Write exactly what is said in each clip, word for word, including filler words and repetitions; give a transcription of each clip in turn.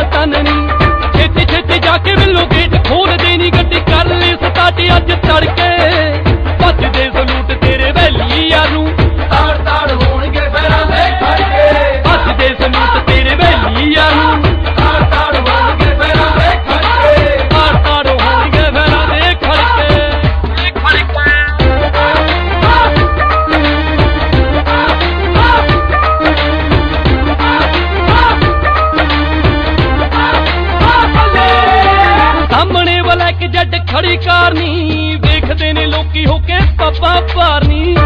ताननी छेती छेती जाके मिलो गेट खोल देनी गड्डी कर ली स्टार्ट अज तड़के भजदे सलूट तेरे वैली यारू ताड़ ताड़ होणगे पैरां दे खड़के भजदे सलूट तेरे वैली यारू ताड़ ताड़ होणगे पैरां दे खड़के ताड़ ताड़ होणगे पैरां दे खड़के सामने वाला एक जट खड़ी कारनी देखते ने लोकी होके पप्पा पारनी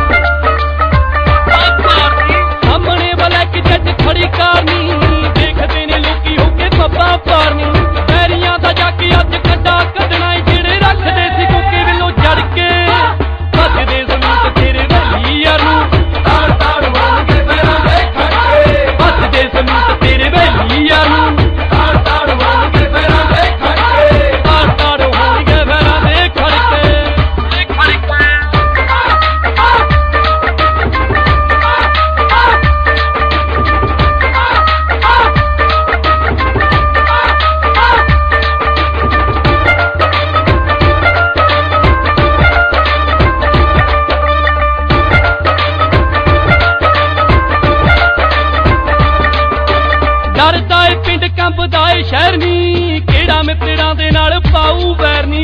सामने वाला एक जट खड़ी कारनी देखते ने लोकी होके पप्पा पारनी पैरियां दा जाके अज कड्डा कढना जेड़े रखदे सी कोके विलो जड़ के भजदे सलूट तेरे वैली यारू ताड़ ताड़ होणगे पैरां दे खड़के भजदे सलूट तेरे वैली यारू ताड़ ताड़ होणगे पैरां दे खड़के ताड़ ताड़ होणगे पैरां दे खड़के डरदा ए पिंड कंबदा ए शहर नी केड़ा मित्तरां दे नाल पाऊ वैर नी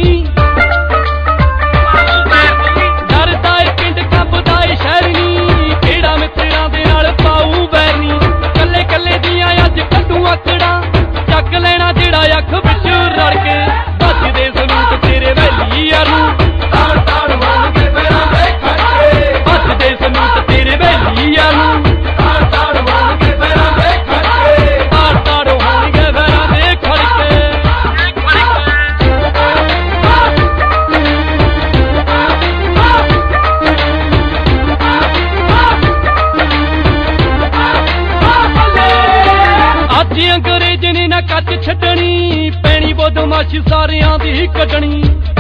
डरदा ए पिंड कंबदा ए शहर नी केड़ा मित्तरां दे नाल पाऊ वैर नी कल्ले कल्ले दियां अज कड्डू आकड़ा चक लेना जेड़ा अख विच रड़ के भजदे सलूट तेरे वैली यारू ताड़ ताड़ होणगे पैरां दे खड़के भजदे सलूट तेरे वैली यारू ताड़ ताड़ होणगे पैरां दे खड़के ताड़ ताड़ होणगे पैरां दे खड़के अज अंग्रेज ने ना कच छड्डनी पैनी बदमाशी सारियां दी कड्डनी